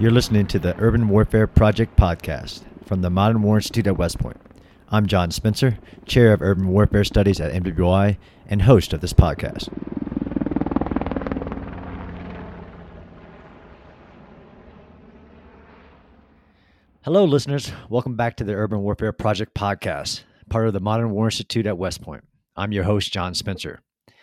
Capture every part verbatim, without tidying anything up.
You're listening to the Urban Warfare Project podcast from the Modern War Institute at West Point. I'm John Spencer, Chair of Urban Warfare Studies at M W I and host of this podcast. Hello, listeners. Welcome back to the Urban Warfare Project podcast, part of the Modern War Institute at West Point. I'm your host, John Spencer.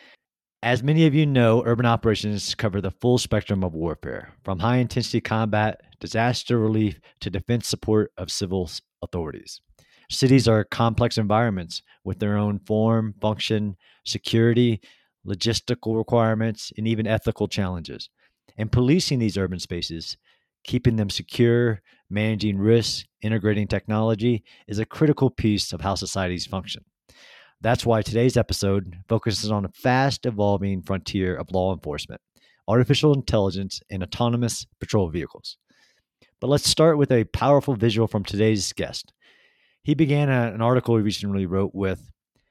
As many of you know, urban operations cover the full spectrum of warfare, from high-intensity combat, disaster relief, to defense support of civil authorities. Cities are complex environments with their own form, function, security, logistical requirements, and even ethical challenges. And policing these urban spaces, keeping them secure, managing risks, integrating technology, is a critical piece of how societies function. That's why today's episode focuses on a fast-evolving frontier of law enforcement, artificial intelligence, and autonomous patrol vehicles. But let's start with a powerful visual from today's guest. He began a, an article he recently wrote with,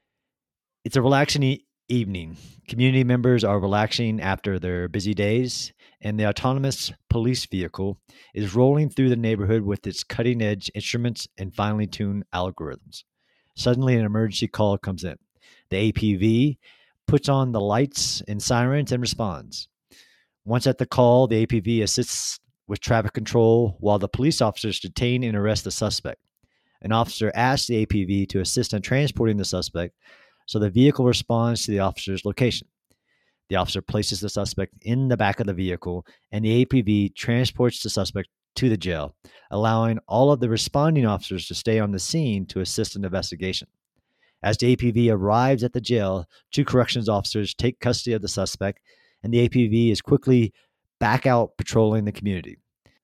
"It's a relaxing e- evening. Community members are relaxing after their busy days, and the autonomous police vehicle is rolling through the neighborhood with its cutting-edge instruments and finely tuned algorithms. Suddenly, an emergency call comes in. The A P V puts on the lights and sirens and responds. Once at the call, the A P V assists with traffic control while the police officers detain and arrest the suspect. An officer asks the A P V to assist in transporting the suspect, so the vehicle responds to the officer's location. The officer places the suspect in the back of the vehicle, and the A P V transports the suspect to the jail, allowing all of the responding officers to stay on the scene to assist in the investigation. As the A P V arrives at the jail, two corrections officers take custody of the suspect, and the A P V is quickly back out patrolling the community.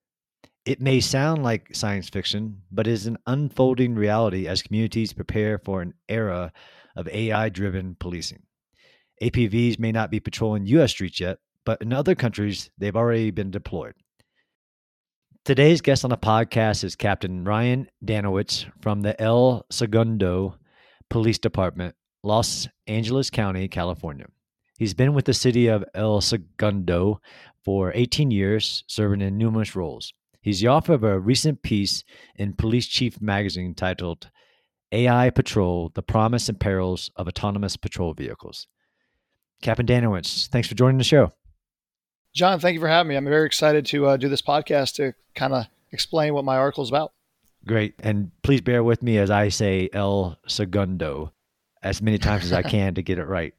It may sound like science fiction, but it is an unfolding reality as communities prepare for an era of A I-driven policing. A P Vs may not be patrolling U S streets yet, but in other countries, they've already been deployed." Today's guest on the podcast is Captain Ryan Danowitz from the El Segundo Police Department, Los Angeles County, California. He's been with the city of El Segundo for eighteen years, serving in numerous roles. He's the author of a recent piece in Police Chief magazine titled A I Patrol, The Promise and Perils of Autonomous Patrol Vehicles. Captain Danowitz, thanks for joining the show. John, thank you for having me. I'm very excited to uh, do this podcast to kind of explain what my article is about. Great. And please bear with me as I say El Segundo as many times as I can to get it right.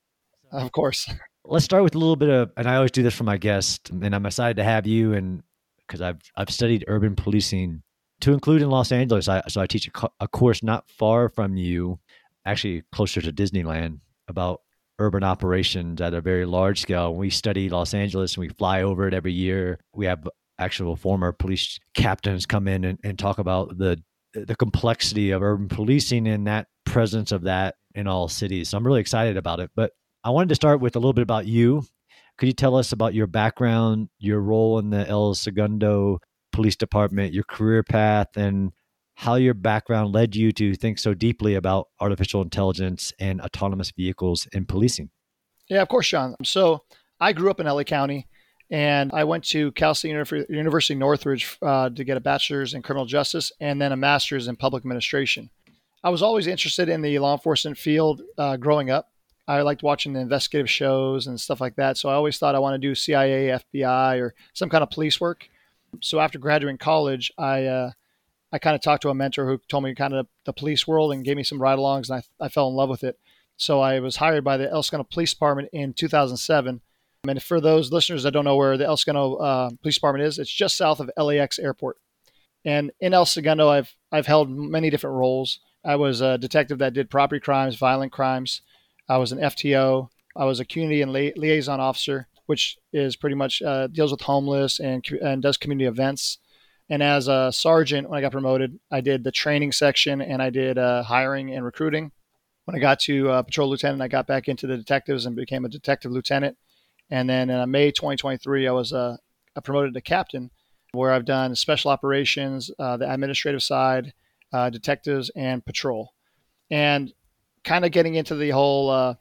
Of course. Let's start with a little bit of, and I always do this for my guests, and I'm excited to have you, and because I've I've studied urban policing to include in Los Angeles. I, so I teach a, co- a course not far from you, actually closer to Disneyland, about urban operations at a very large scale. We study Los Angeles and we fly over it every year. We have actual former police captains come in and, and talk about the the complexity of urban policing and that presence of that in all cities. So I'm really excited about it. But I wanted to start with a little bit about you. Could you tell us about your background, your role in the El Segundo Police Department, your career path, and how your background led you to think so deeply about artificial intelligence and autonomous vehicles in policing? Yeah, of course, John. So I grew up in L A County, and I went to Cal State Unif- University Northridge uh, to get a bachelor's in criminal justice and then a master's in public administration. I was always interested in the law enforcement field uh, growing up. I liked watching the investigative shows and stuff like that. So I always thought I want to do C I A, F B I, or some kind of police work. So after graduating college, I uh, I kind of talked to a mentor who told me kind of the police world and gave me some ride-alongs, and I, I fell in love with it. So I was hired by the El Segundo Police Department in two thousand seven. And for those listeners that don't know where the El Segundo uh, Police Department is, it's just south of L A X Airport. And in El Segundo, I've I've held many different roles. I was a detective that did property crimes, violent crimes. I was an F T O. I was a community and li- liaison officer, which is pretty much uh, deals with homeless and and does community events. And as a sergeant, when I got promoted, I did the training section and I did uh, hiring and recruiting. When I got to uh, patrol lieutenant, I got back into the detectives and became a detective lieutenant. And then in May twenty twenty-three, I was uh, promoted to captain, where I've done special operations, uh, the administrative side, uh, detectives, and patrol. And kind of getting into the whole uh,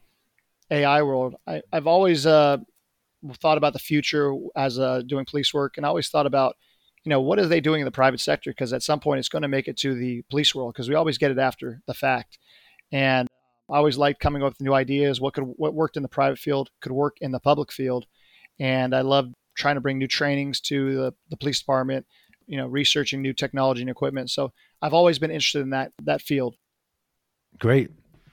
A I world, I, I've always uh, thought about the future as uh, doing police work, and I always thought about you know, what are they doing in the private sector? Because at some point it's going to make it to the police world because we always get it after the fact. And I always liked coming up with new ideas. What could what worked in the private field could work in the public field. And I love trying to bring new trainings to the, the police department, you know, researching new technology and equipment. So I've always been interested in that that field. Great.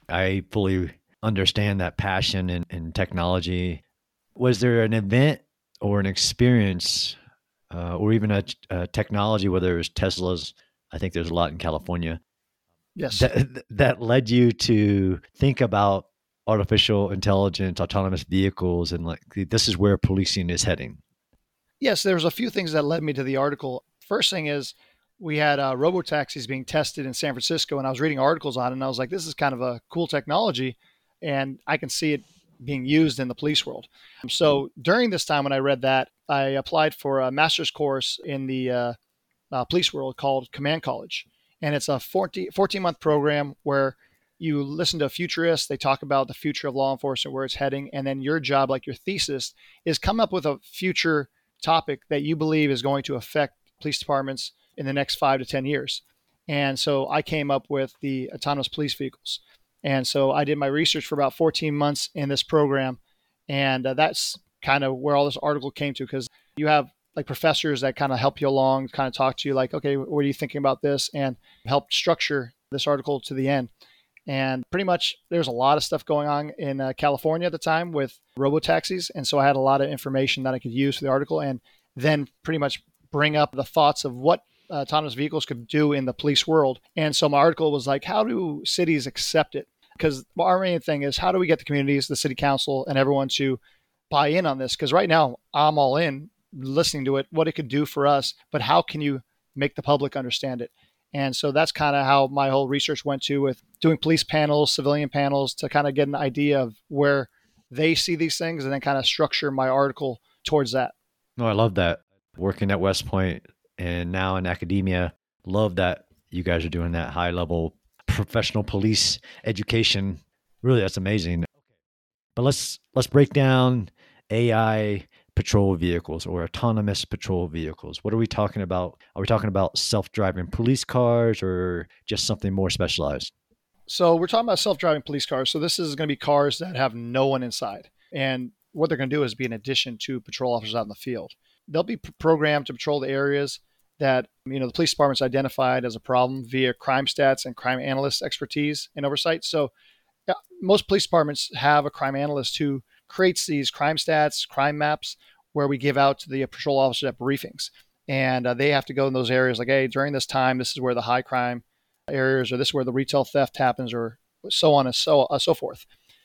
I fully understand that passion in, in technology. Was there an event or an experience uh, or even a, a technology, whether it was Tesla's, I think there's a lot in California, Yes. that, that led you to think about artificial intelligence, autonomous vehicles, and like, this is where policing is heading? Yes, there's a few things that led me to the article. First thing is we had uh, robo-taxis being tested in San Francisco, and I was reading articles on it, and I was like, this is kind of a cool technology, and I can see it being used in the police world. So during this time when I read that, I applied for a master's course in the uh, uh, police world called Command College. And it's a fourteen-month program where you listen to a futurist. They talk about the future of law enforcement, where it's heading. And then your job, like your thesis, is come up with a future topic that you believe is going to affect police departments in the next five to ten years. And so I came up with the autonomous police vehicles. And so I did my research for about fourteen months in this program. And uh, that's kind of where all this article came to, because you have like professors that kind of help you along, kind of talk to you like, okay, what are you thinking about this? And help structure this article to the end. And pretty much there's a lot of stuff going on in uh, California at the time with robo-taxis. And so I had a lot of information that I could use for the article and then pretty much bring up the thoughts of what uh, autonomous vehicles could do in the police world. And so my article was like, how do cities accept it? Because our main thing is, how do we get the communities, the city council, and everyone to buy in on this? Because right now I'm all in listening to it, what it could do for us, but how can you make the public understand it? And so that's kind of how my whole research went to, with doing police panels, civilian panels, to kind of get an idea of where they see these things and then kind of structure my article towards that. No, I love that. Working at West Point and now in academia, love that you guys are doing that high level professional police education. Really, that's amazing. But let's let's break down A I patrol vehicles or autonomous patrol vehicles. What are we talking about? Are we talking about self-driving police cars or just something more specialized? So we're talking about self-driving police cars. So this is going to be cars that have no one inside. And what they're going to do is be an addition to patrol officers out in the field. They'll be programmed to patrol the areas that, you know, the police department's identified as a problem via crime stats and crime analyst expertise and oversight. So uh, most police departments have a crime analyst who creates these crime stats, crime maps, where we give out to the patrol officers at briefings. And uh, they have to go in those areas like, hey, during this time, this is where the high crime areas, or this is where the retail theft happens, or so on and so, uh, so forth.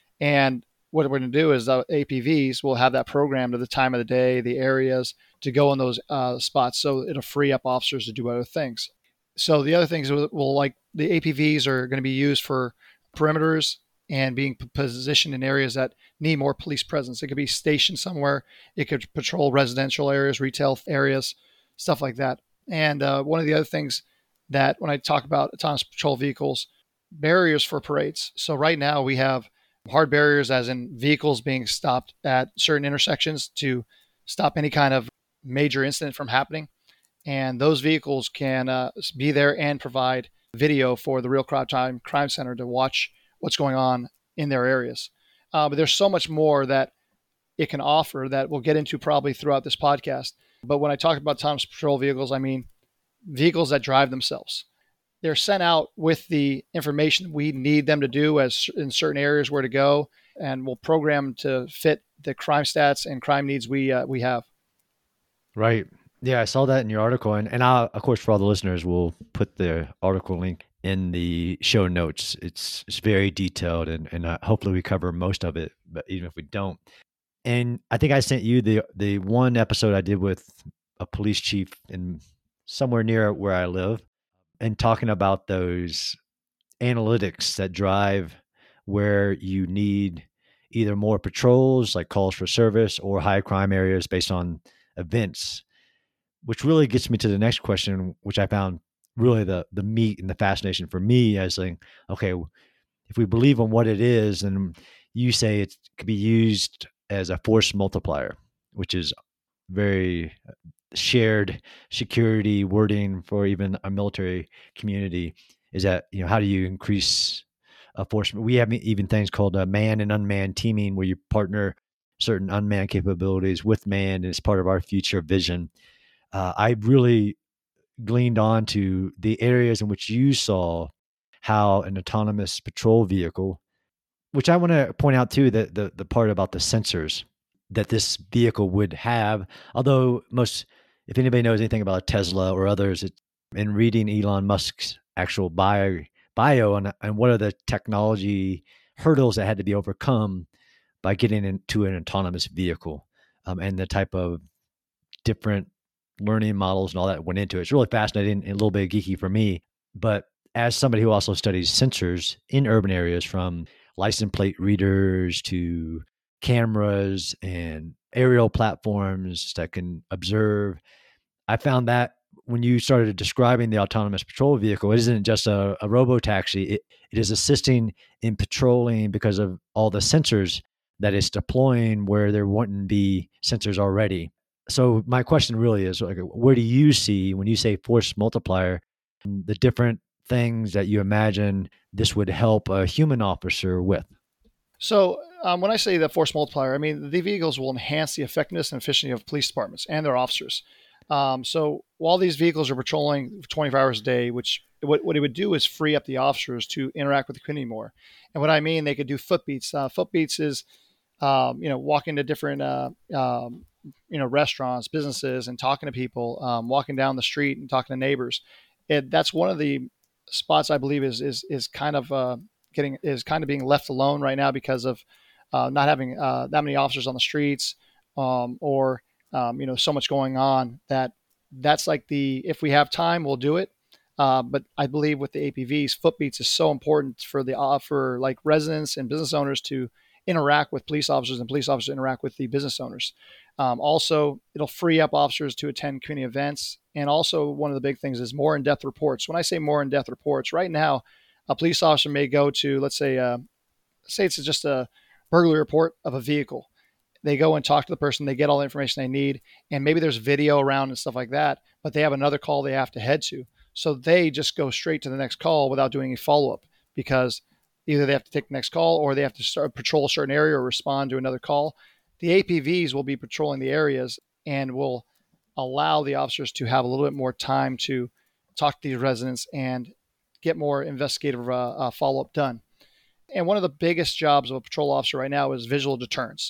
And what we're going to do is the A P Vs will have that programmed at the time of the day, the areas to go in those uh, spots. So it'll free up officers to do other things. So the other things will, will like the A P Vs are going to be used for perimeters and being positioned in areas that need more police presence. It could be stationed somewhere. It could patrol residential areas, retail areas, stuff like that. And uh, one of the other things that when I talk about autonomous patrol vehicles, barriers for parades. So right now we have hard barriers, as in vehicles being stopped at certain intersections to stop any kind of major incident from happening. And those vehicles can uh, be there and provide video for the Real Crime Crime Center to watch what's going on in their areas. Uh, but there's so much more that it can offer that we'll get into probably throughout this podcast. But when I talk about autonomous patrol vehicles, I mean vehicles that drive themselves. They're sent out with the information we need them to do as in certain areas where to go, and we'll program to fit the crime stats and crime needs we uh, we have. Right. Yeah, I saw that in your article. And, and I, of course, for all the listeners, we'll put the article link in the show notes. It's it's very detailed, and, and uh, hopefully we cover most of it, but even if we don't. And I think I sent you the the one episode I did with a police chief in somewhere near where I live, and talking about those analytics that drive where you need either more patrols, like calls for service, or high crime areas based on events, which really gets me to the next question, which I found really the the meat and the fascination for me as like, okay, if we believe in what it is, and you say it could be used as a force multiplier, which is very shared security wording for even a military community is that, you know, how do you increase uh, force? We have even things called uh, man and unmanned teaming, where you partner certain unmanned capabilities with man as part of our future vision. Uh, I really gleaned on to the areas in which you saw how an autonomous patrol vehicle, which I want to point out too, that the, the part about the sensors that this vehicle would have, although most, if anybody knows anything about Tesla or others, it, in reading Elon Musk's actual bio, bio and, and what are the technology hurdles that had to be overcome by getting into an autonomous vehicle, um, and the type of different learning models and all that went into it. It's really fascinating and a little bit geeky for me. But as somebody who also studies sensors in urban areas, from license plate readers to cameras and aerial platforms that can observe, I found that when you started describing the autonomous patrol vehicle, it isn't just a, a robo-taxi. It, it is assisting in patrolling because of all the sensors that it's deploying where there wouldn't be sensors already. So my question really is, like, where do you see, when you say force multiplier, the different things that you imagine this would help a human officer with? So um, when I say the force multiplier, I mean the vehicles will enhance the effectiveness and efficiency of police departments and their officers. Um, so while these vehicles are patrolling twenty-four hours a day, which what, what it would do is free up the officers to interact with the community more. And what I mean, they could do foot beats. Uh, foot beats is, um, you know, walking to different, uh, um, you know, restaurants, businesses, and talking to people, um, walking down the street and talking to neighbors. It, that's one of the spots I believe is is is kind of uh, getting is kind of being left alone right now because of uh, not having uh, that many officers on the streets, um, or um, you know, so much going on that that's like the, if we have time, we'll do it. Uh, but I believe with the A P Vs, footbeats is so important for the uh, for like residents and business owners to interact with police officers and police officers interact with the business owners. Um, also, it'll free up officers to attend community events. And also, one of the big things is more in-depth reports. When I say more in-depth reports, right now, a police officer may go to, let's say, uh, say it's just a burglary report of a vehicle. They go and talk to the person, they get all the information they need, and maybe there's video around and stuff like that, but they have another call they have to head to. So they just go straight to the next call without doing any follow-up, because either they have to take the next call or they have to start patrol a certain area or respond to another call. The A P Vs will be patrolling the areas and will allow the officers to have a little bit more time to talk to these residents and get more investigative uh, uh, follow-up done. And one of the biggest jobs of a patrol officer right now is visual deterrence.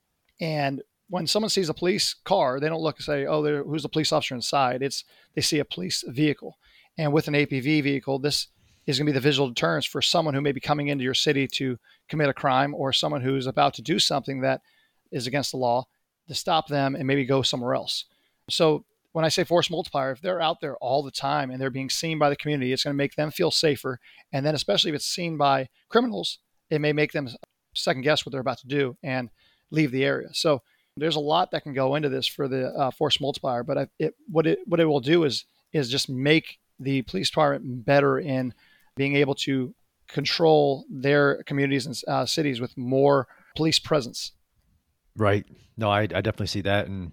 And when someone sees a police car, they don't look and say, oh, there, who's the police officer inside? It's, they see a police vehicle. And with an A P V vehicle, this is going to be the visual deterrence for someone who may be coming into your city to commit a crime, or someone who's about to do something that is against the law, to stop them and maybe go somewhere else. So when I say force multiplier, if they're out there all the time and they're being seen by the community, it's going to make them feel safer. And then especially if it's seen by criminals, it may make them second guess what they're about to do and leave the area. So there's a lot that can go into this for the uh, force multiplier, but I, it, what it what it will do is is just make the police department better in being able to control their communities and uh, cities with more police presence. Right. No, I, I definitely see that. And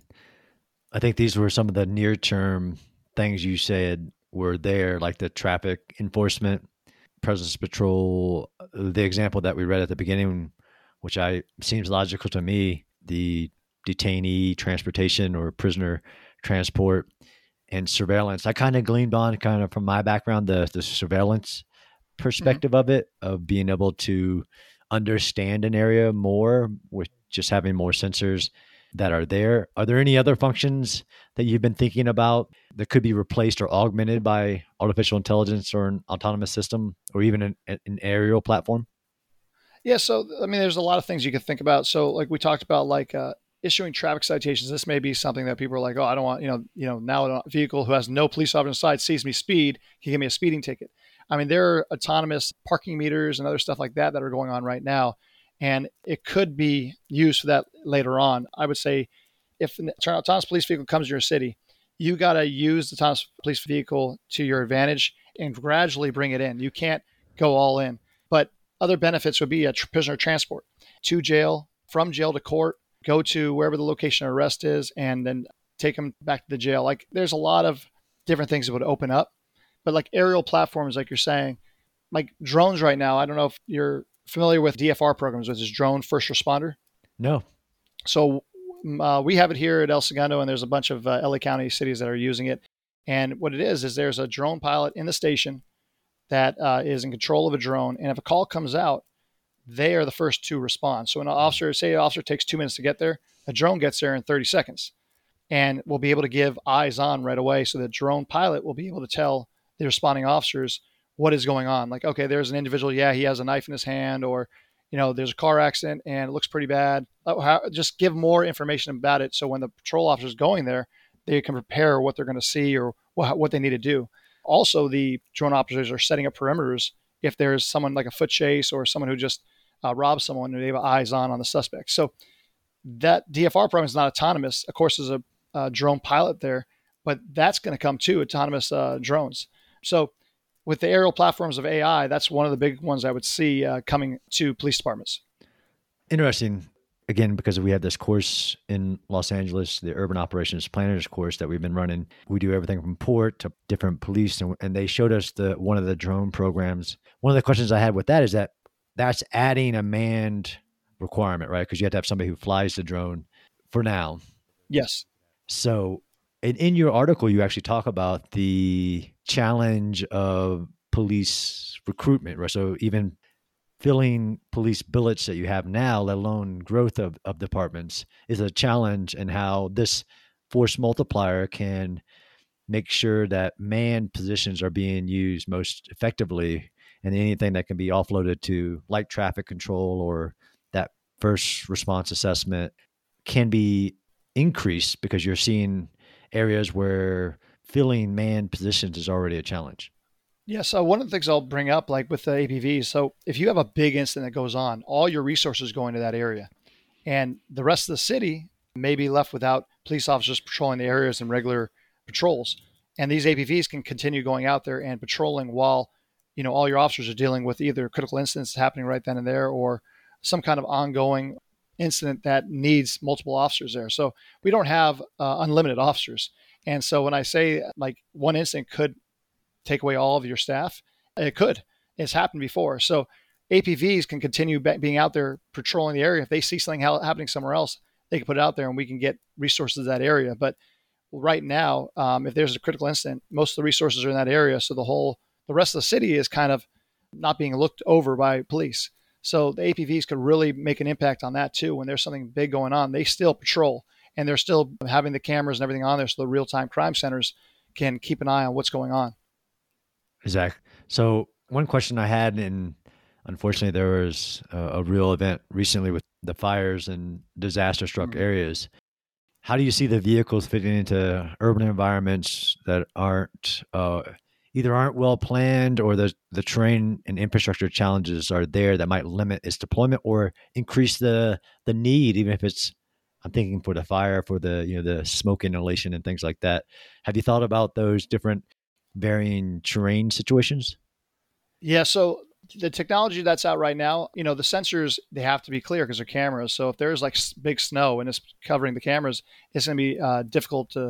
I think these were some of the near-term things you said were there, like the traffic enforcement, presence patrol, the example that we read at the beginning, which I seems logical to me, the detainee transportation or prisoner transport, and surveillance. I kind of gleaned on, kind of from my background, the, the surveillance perspective mm-hmm. of it, of being able to understand an area more with just having more sensors that are there. Are there any other functions that you've been thinking about that could be replaced or augmented by artificial intelligence or an autonomous system, or even an, an aerial platform? Yeah, so I mean, there's a lot of things you could think about. So, like we talked about, like uh, issuing traffic citations. This may be something that people are like, "Oh, I don't want," you know, you know, now a vehicle who has no police officer inside sees me speed, can give me a speeding ticket. I mean, there are autonomous parking meters and other stuff like that that are going on right now, and it could be used for that later on. I would say, if an autonomous police vehicle comes to your city, you got to use the autonomous police vehicle to your advantage and gradually bring it in. You can't go all in, but other benefits would be a tr- prisoner transport to jail, from jail to court, go to wherever the location of arrest is, and then take them back to the jail. Like there's a lot of different things that would open up, but like aerial platforms, like you're saying, like drones right now, I don't know if you're familiar with D F R programs, which is drone first responder. No. So uh, we have it here at El Segundo, and there's a bunch of uh, L A County cities that are using it. And what it is, is there's a drone pilot in the station that uh, is in control of a drone. And if a call comes out, they are the first to respond. So an officer, say an officer takes two minutes to get there, a drone gets there in thirty seconds and will be able to give eyes on right away. So the drone pilot will be able to tell the responding officers what is going on. Like, okay, there's an individual. Yeah, he has a knife in his hand, or, you know, there's a car accident and it looks pretty bad. Just give more information about it. So when the patrol officer is going there, they can prepare what they're going to see or what they need to do. Also, the drone operators are setting up perimeters if there's someone like a foot chase or someone who just uh, robs someone and they have eyes on on the suspect. So that D F R program is not autonomous. Of course, there's a, a drone pilot there, but that's going to come too, autonomous uh, drones. So with the aerial platforms of A I, that's one of the big ones I would see uh, coming to police departments. Interesting. Again, because we have this course in Los Angeles, the Urban Operations Planners course that we've been running. We do everything from port to different police, and, and they showed us the one of the drone programs. One of the questions I had with that is that that's adding a manned requirement, right? Because you have to have somebody who flies the drone for now. Yes. So in, in your article, you actually talk about the challenge of police recruitment, right? So even filling police billets that you have now, let alone growth of, of departments, is a challenge, and how this force multiplier can make sure that manned positions are being used most effectively, and anything that can be offloaded to light traffic control or that first response assessment can be increased, because you're seeing areas where filling manned positions is already a challenge. Yeah, so one of the things I'll bring up, like with the A P Vs, so if you have a big incident that goes on, all your resources go into that area. And the rest of the city may be left without police officers patrolling the areas and regular patrols. And these A P Vs can continue going out there and patrolling while, you know, all your officers are dealing with either critical incidents happening right then and there, or some kind of ongoing incident that needs multiple officers there. So we don't have uh, unlimited officers. And so when I say like one incident could take away all of your staff, it could. It's happened before. So A P Vs can continue be- being out there patrolling the area. If they see something ha- happening somewhere else, they can put it out there and we can get resources to that area. But right now, um, if there's a critical incident, most of the resources are in that area. So the whole, the rest of the city is kind of not being looked over by police. So the A P Vs could really make an impact on that too. When there's something big going on, they still patrol and they're still having the cameras and everything on there. So the real-time crime centers can keep an eye on what's going on. Exactly. So one question I had, and unfortunately there was a, a real event recently with the fires and disaster struck mm-hmm. areas. How do you see the vehicles fitting into urban environments that aren't uh, either aren't well planned, or the the terrain and infrastructure challenges are there that might limit its deployment or increase the the need, even if it's, I'm thinking for the fire, for the, you know, the smoke inhalation and things like that. Have you thought about those different varying terrain situations? Yeah. So the technology that's out right now, you know, the sensors, they have to be clear because they're cameras. So if there's like big snow and it's covering the cameras, it's going to be uh, difficult to,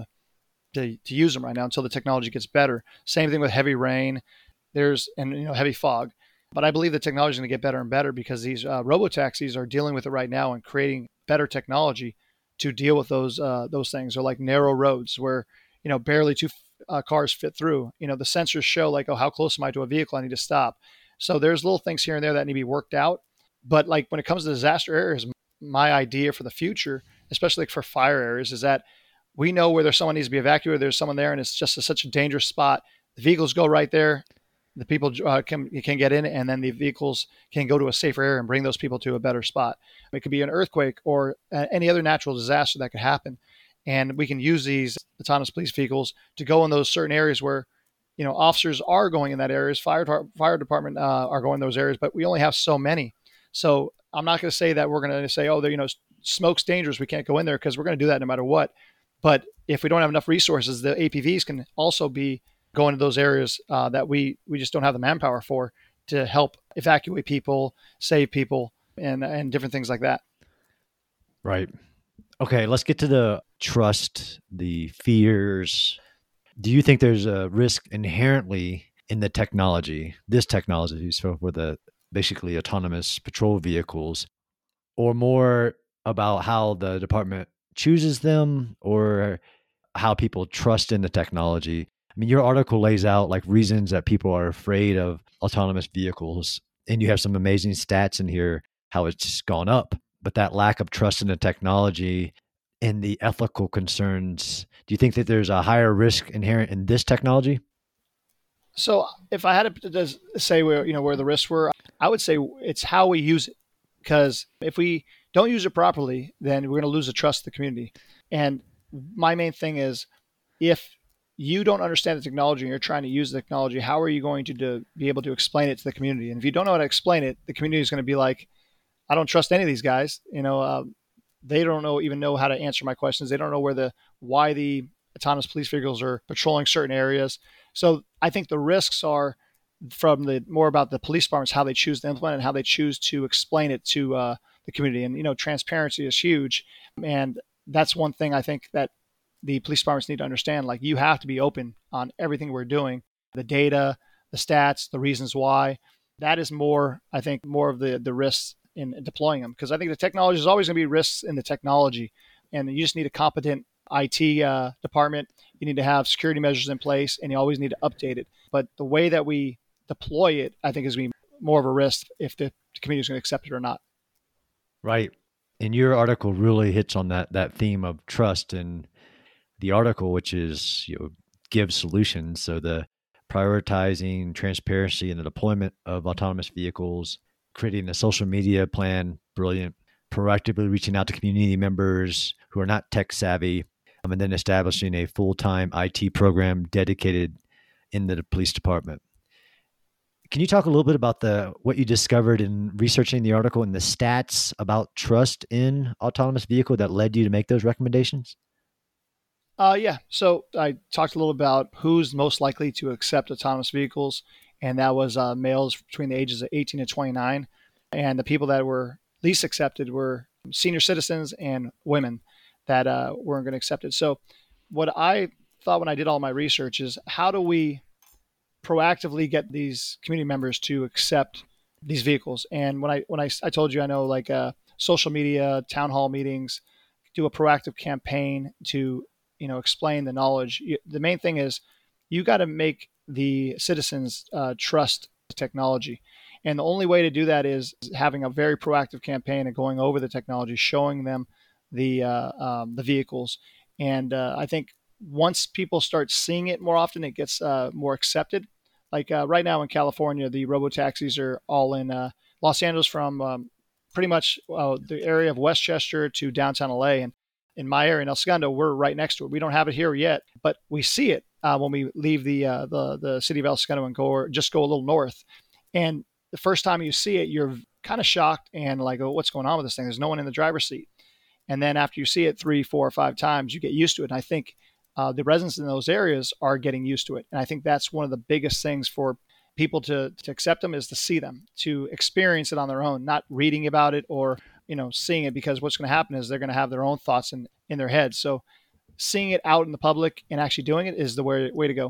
to to use them right now until the technology gets better. Same thing with heavy rain. There's, and, you know, heavy fog. But I believe the technology is going to get better and better because these uh, robotaxis are dealing with it right now and creating better technology to deal with those uh, those things. Or like narrow roads where, you know, barely two uh, cars fit through. You know, the sensors show like, oh, how close am I to a vehicle? I need to stop. So there's little things here and there that need to be worked out. But like when it comes to disaster areas, my idea for the future, especially like for fire areas, is that we know where there's someone needs to be evacuated. There's someone there and it's just a, such a dangerous spot. The vehicles go right there. The people uh, can can get in, and then the vehicles can go to a safer area and bring those people to a better spot. It could be an earthquake or uh, any other natural disaster that could happen. And we can use these autonomous police vehicles to go in those certain areas where, you know, officers are going in that areas, fire fire department uh, are going in those areas, but we only have so many. So I'm not going to say that we're going to say, oh, you know, smoke's dangerous, we can't go in there, because we're going to do that no matter what. But if we don't have enough resources, the A P Vs can also be going to those areas uh, that we we just don't have the manpower for to help evacuate people, save people, and and different things like that. Right. Okay, let's get to the trust, the fears. Do you think there's a risk inherently in the technology, this technology, so for the basically autonomous patrol vehicles, or more about how the department chooses them or how people trust in the technology? I mean, your article lays out like reasons that people are afraid of autonomous vehicles, and you have some amazing stats in here how it's just gone up. But that lack of trust in the technology and the ethical concerns, do you think that there's a higher risk inherent in this technology? So if I had to just say where you know where the risks were, I would say it's how we use it. Because if we don't use it properly, then we're going to lose the trust of the community. And my main thing is, if you don't understand the technology and you're trying to use the technology, how are you going to do, be able to explain it to the community? And if you don't know how to explain it, the community is going to be like, I don't trust any of these guys. You know, uh, they don't know even know how to answer my questions. They don't know where the why the autonomous police vehicles are patrolling certain areas. So I think the risks are from the more about the police departments, how they choose to implement and how they choose to explain it to uh, the community. And you know, transparency is huge, and that's one thing I think that the police departments need to understand. Like, you have to be open on everything we're doing, the data, the stats, the reasons why. That is more, I think, more of the the risks in deploying them, because I think the technology is always going to be risks in the technology, and you just need a competent I T uh, department. You need to have security measures in place, and you always need to update it. But the way that we deploy it, I think, is going to be more of a risk if the community is going to accept it or not. Right. And your article really hits on that that theme of trust in the article, which is, you know, give solutions. So the prioritizing transparency in the deployment of autonomous vehicles, creating a social media plan, brilliant, proactively reaching out to community members who are not tech savvy, um, and then establishing a full-time I T program dedicated in the police department. Can you talk a little bit about the what you discovered in researching the article and the stats about trust in autonomous vehicle that led you to make those recommendations? Uh, yeah. So I talked a little about who's most likely to accept autonomous vehicles, and that was uh, males between the ages of eighteen and twenty-nine. And the people that were least accepted were senior citizens and women that uh, weren't going to accept it. So what I thought when I did all my research is, how do we proactively get these community members to accept these vehicles? And when I when I, I told you, I know, like uh, social media, town hall meetings, do a proactive campaign to you know explain the knowledge. The main thing is, you got to make the citizens uh, trust the technology, and the only way to do that is having a very proactive campaign and going over the technology, showing them the uh, um, the vehicles. And uh, I think once people start seeing it more often, it gets uh, more accepted. Like uh, right now in California, the robo taxis are all in uh, Los Angeles, from um, pretty much uh, the area of Westchester to downtown L A. And in my area in El Segundo, we're right next to it. We don't have it here yet, but we see it uh, when we leave the, uh, the the city of El Segundo and go, or just go a little north. And the first time you see it, you're kind of shocked and like, oh, what's going on with this thing? There's no one in the driver's seat. And then after you see it three, four, or five times, you get used to it. And I think uh, the residents in those areas are getting used to it. And I think that's one of the biggest things for people to, to accept them, is to see them, to experience it on their own, not reading about it or, you know, seeing it, because what's going to happen is they're going to have their own thoughts in, in their head. So seeing it out in the public and actually doing it is the way, way to go.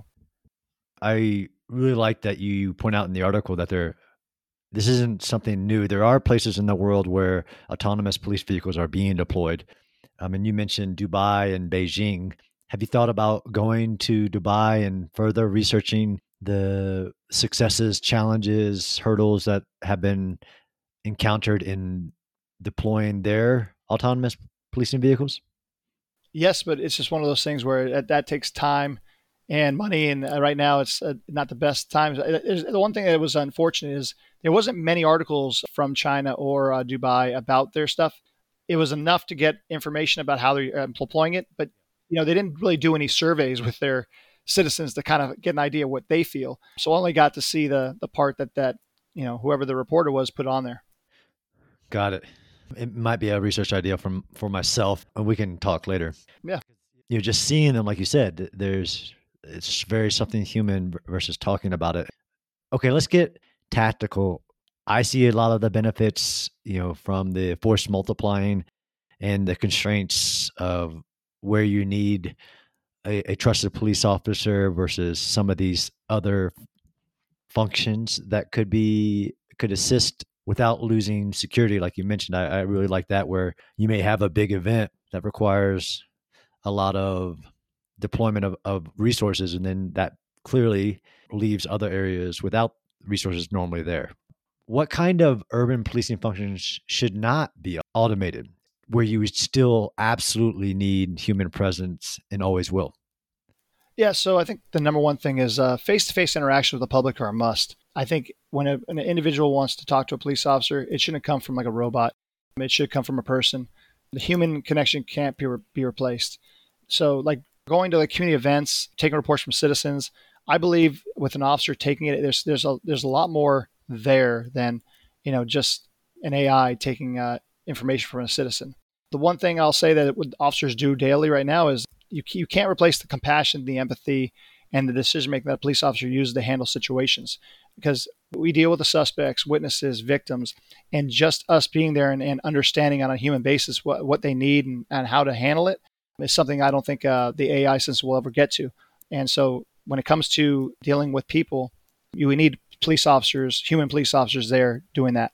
I really like that you point out in the article that there this isn't something new. There are places in the world where autonomous police vehicles are being deployed. Um, and you mentioned Dubai and Beijing. Have you thought about going to Dubai and further researching the successes, challenges, hurdles that have been encountered in deploying their autonomous policing vehicles? Yes, but it's just one of those things where that, that takes time and money. And uh, right now, it's uh, not the best times. Uh, there's- The one thing that was unfortunate is there wasn't many articles from China or uh, Dubai about their stuff. It was enough to get information about how they're uh, deploying it, but you know they didn't really do any surveys with their citizens to kind of get an idea of what they feel. So I only got to see the the part that that you know whoever the reporter was put on there. Got it. It might be a research idea from for myself, and we can talk later. Yeah. You know, just seeing them, like you said, th- there's it's very something human v- versus talking about it. Okay, let's get tactical. I see a lot of the benefits, you know, from the force multiplying and the constraints of where you need a, a trusted police officer versus some of these other functions that could be could assist without losing security, like you mentioned. I, I really like that, where you may have a big event that requires a lot of deployment of, of resources, and then that clearly leaves other areas without resources normally there. What kind of urban policing functions should not be automated, where you would still absolutely need human presence and always will? Yeah, so I think the number one thing is uh, face-to-face interaction with the public are a must. I think when, a, when an individual wants to talk to a police officer, it shouldn't come from like a robot. It should come from a person. The human connection can't be, re- be replaced. So like going to like community events, taking reports from citizens, I believe with an officer taking it, there's there's a there's a lot more there than, you know, just an A I taking uh, information from a citizen. The one thing I'll say that what officers do daily right now is you you can't replace the compassion, the empathy, and the decision making that a police officer uses to handle situations, because we deal with the suspects, witnesses, victims, and just us being there and, and understanding on a human basis what, what they need and, and how to handle it is something I don't think uh, the A I system will ever get to. And so when it comes to dealing with people, you need police officers, human police officers there doing that.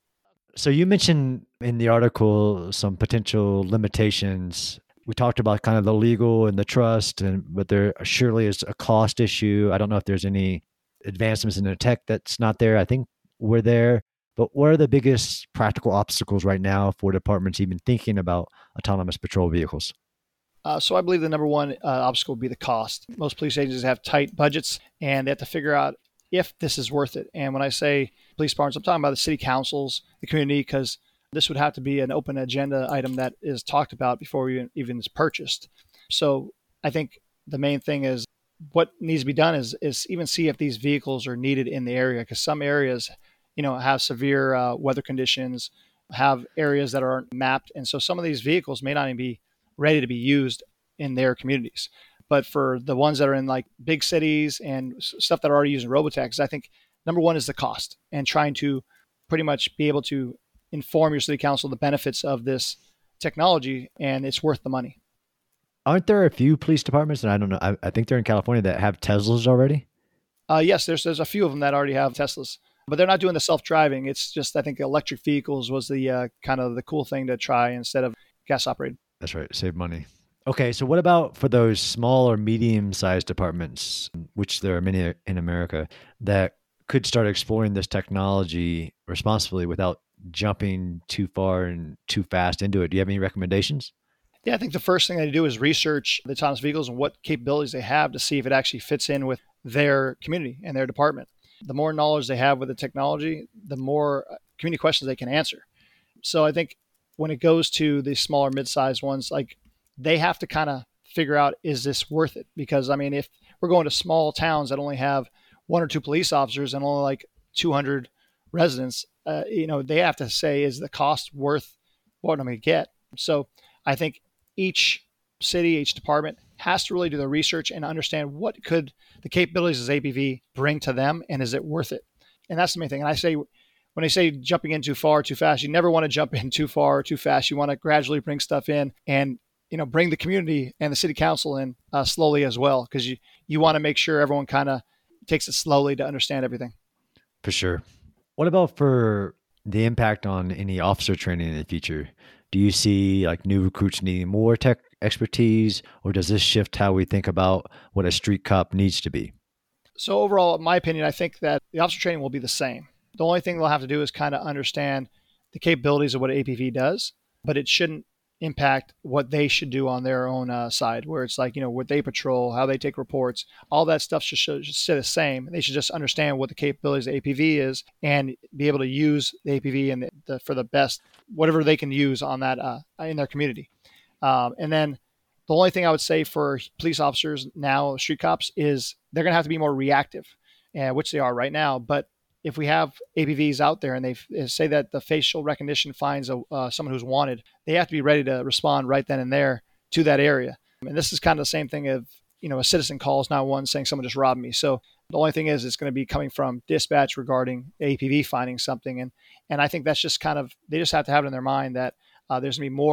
So you mentioned in the article some potential limitations. We talked about kind of the legal and the trust, and but there surely is a cost issue. I don't know if there's any advancements in the tech that's not there. I think we're there. But what are the biggest practical obstacles right now for departments even thinking about autonomous patrol vehicles? Uh, so I believe the number one uh, obstacle would be the cost. Most police agencies have tight budgets, and they have to figure out if this is worth it. And when I say police departments, I'm talking about the city councils, the community, because this would have to be an open agenda item that is talked about before we even is purchased. So I think the main thing is what needs to be done is is even see if these vehicles are needed in the area, because some areas, you know, have severe uh, weather conditions, have areas that aren't mapped, and so some of these vehicles may not even be ready to be used in their communities. But for the ones that are in like big cities and stuff that are already using robotaxis, I think number one is the cost and trying to pretty much be able to inform your city council the benefits of this technology, and it's worth the money. Aren't there a few police departments, and I don't know, I, I think they're in California, that have Teslas already? Uh, yes, there's there's a few of them that already have Teslas, but they're not doing the self-driving. It's just I think electric vehicles was the uh, kind of the cool thing to try instead of gas operated. That's right. Save money. Okay. So what about for those small or medium sized departments, which there are many in America, that could start exploring this technology responsibly without jumping too far and too fast into it? Do you have any recommendations? Yeah, I think the first thing they do is research the autonomous vehicles and what capabilities they have to see if it actually fits in with their community and their department. The more knowledge they have with the technology, the more community questions they can answer. So I think when it goes to the smaller mid-sized ones, like they have to kind of figure out, is this worth it? Because I mean, if we're going to small towns that only have one or two police officers and only like two hundred residents, uh, you know, they have to say, is the cost worth what I'm going to get? So I think each city, each department has to really do the research and understand what could the capabilities of A P V bring to them, and is it worth it? And that's the main thing. And I say, when I say jumping in too far, too fast, you never want to jump in too far or too fast. You want to gradually bring stuff in and, you know, bring the community and the city council in uh, slowly as well, because you, you want to make sure everyone kind of takes it slowly to understand everything. For sure. What about for the impact on any officer training in the future? Do you see like new recruits needing more tech expertise, or does this shift how we think about what a street cop needs to be? So overall, in my opinion, I think that the officer training will be the same. The only thing they'll have to do is kind of understand the capabilities of what A P V does, but it shouldn't impact what they should do on their own uh, side, where it's like, you know, what they patrol, how they take reports, all that stuff should, should, should stay the same. They should just understand what the capabilities of A P V is and be able to use the A P V and the, the, for the best, whatever they can use on that uh, in their community. Um, and then the only thing I would say for police officers now, street cops, is they're going to have to be more reactive, uh, which they are right now. But if we have A P Vs out there and they say that the facial recognition finds a, uh, someone who's wanted, they have to be ready to respond right then and there to that area. And this is kind of the same thing of, you know, a citizen calls nine one one saying someone just robbed me. So the only thing is it's going to be coming from dispatch regarding A P V finding something. And, and I think that's just kind of, they just have to have it in their mind that uh, there's going to be more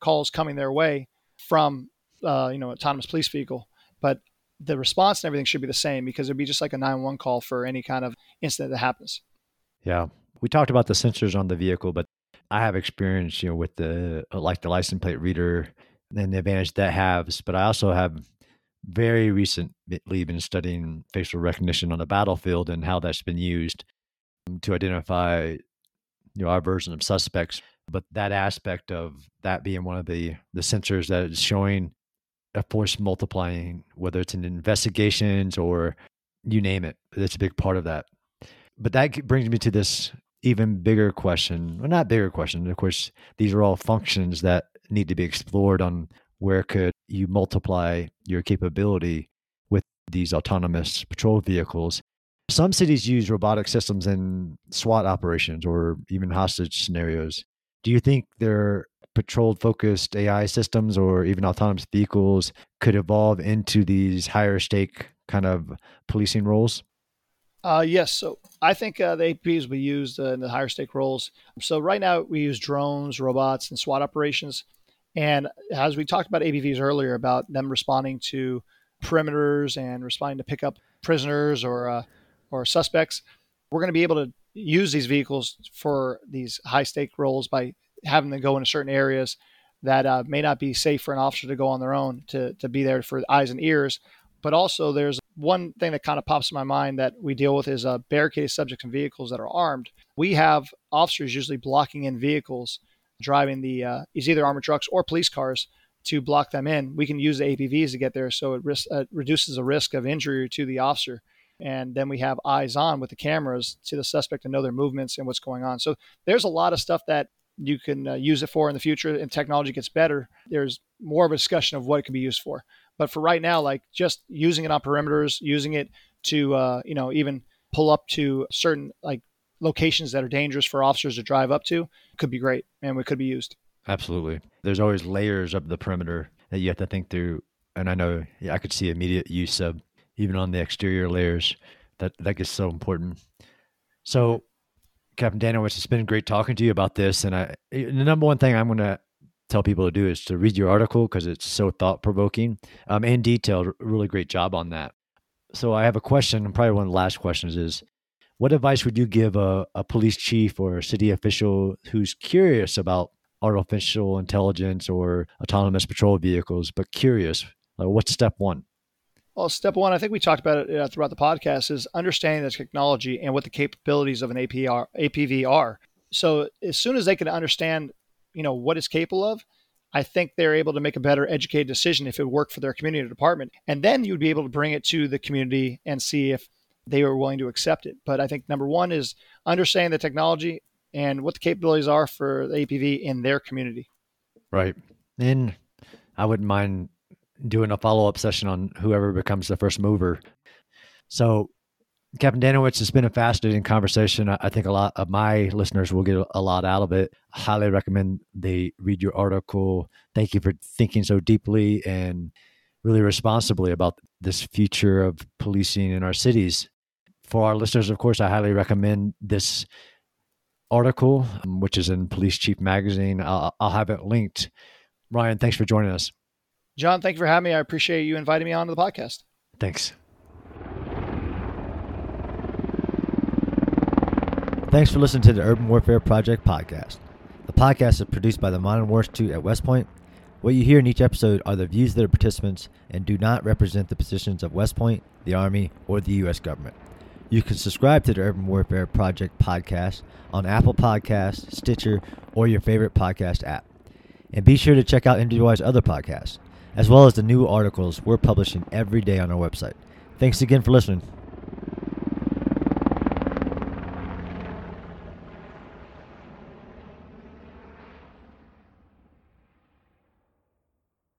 calls coming their way from, uh, you know, autonomous police vehicle. But the response and everything should be the same because it'd be just like a nine one one call for any kind of incident that happens. Yeah. We talked about the sensors on the vehicle, but I have experience, you know, with the, like the license plate reader and the advantage that has, but I also have very recently been studying facial recognition on the battlefield and how that's been used to identify, you know, our version of suspects. But that aspect of that being one of the, the sensors that is showing a force multiplying, whether it's in investigations or you name it, that's a big part of that. But that brings me to this even bigger question, well, not bigger question. Of course, these are all functions that need to be explored on where could you multiply your capability with these autonomous patrol vehicles. Some cities use robotic systems in SWAT operations or even hostage scenarios. Do you think their patrol-focused A I systems or even autonomous vehicles could evolve into these higher stake kind of policing roles? Uh, yes. So I think uh, the A P Vs we use uh, in the higher stake roles. So right now we use drones, robots, and SWAT operations. And as we talked about A P Vs earlier, about them responding to perimeters and responding to pick up prisoners or uh, or suspects, we're going to be able to use these vehicles for these high stake roles by having them go into certain areas that uh, may not be safe for an officer to go on their own to to be there for eyes and ears. But also there's one thing that kind of pops in my mind that we deal with is uh, barricaded subjects and vehicles that are armed. We have officers usually blocking in vehicles, driving the uh, is either armored trucks or police cars to block them in. We can use the A P Vs to get there, so it risk, uh, reduces the risk of injury to the officer. And then we have eyes on with the cameras to the suspect to know their movements and what's going on. So there's a lot of stuff that you can uh, use it for in the future, and technology gets better. There's more of a discussion of what it can be used for. But for right now, like just using it on perimeters, using it to, uh, you know, even pull up to certain like locations that are dangerous for officers to drive up to could be great, and it could be used. Absolutely. There's always layers of the perimeter that you have to think through. And I know yeah, I could see immediate use of even on the exterior layers. That, that gets so important. So Captain Danowitz, it's been great talking to you about this. And I, the number one thing I'm going to tell people to do is to read your article because it's so thought-provoking um, and detailed. Really great job on that. So I have a question, and probably one of the last questions is, what advice would you give a, a police chief or a city official who's curious about artificial intelligence or autonomous patrol vehicles, but curious? Like, what's step one? Well, step one, I think we talked about it uh, throughout the podcast, is understanding the technology and what the capabilities of an A P R, A P V are. So as soon as they can understand, you know, what it's capable of, I think they're able to make a better educated decision if it worked for their community or department. And then you'd be able to bring it to the community and see if they were willing to accept it. But I think number one is understanding the technology and what the capabilities are for the A P V in their community. Right. And I wouldn't mind doing a follow-up session on whoever becomes the first mover. So Captain Danowitz, it's been a fascinating conversation. I think a lot of my listeners will get a lot out of it. I highly recommend they read your article. Thank you for thinking so deeply and really responsibly about this future of policing in our cities. For our listeners, of course, I highly recommend this article, which is in Police Chief Magazine. I'll, I'll have it linked. Ryan, thanks for joining us. John, thank you for having me. I appreciate you inviting me onto the podcast. Thanks. Thanks for listening to the Urban Warfare Project podcast. The podcast is produced by the Modern War Institute at West Point. What you hear in each episode are the views of the participants and do not represent the positions of West Point, the Army, or the U S government. You can subscribe to the Urban Warfare Project podcast on Apple Podcasts, Stitcher, or your favorite podcast app. And be sure to check out M W I's other podcasts, as well as the new articles we're publishing every day on our website. Thanks again for listening.